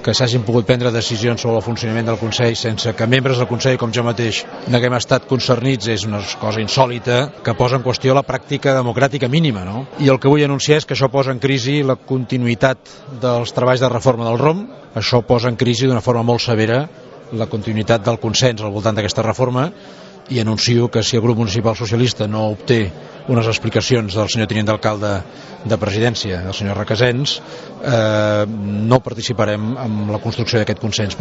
que s'hagin pogut prendre decisions sobre el funcionament del Consell sense que membres del Consell com jo mateix n'haguem estat concernits és una cosa insòlita que posa en qüestió la pràctica democràtica mínima, no? I el que vull anunciar és que això posa en crisi la continuïtat dels treballs de reforma del ROM, això posa en crisi d'una forma molt severa la continuïtat del consens al voltant d'aquesta reforma, i anuncio que si el grup municipal socialista no obté unes explicacions del senyor tinent d'alcalde de presidència, del senyor Requesens, no participarem en la construcció d'aquest consens.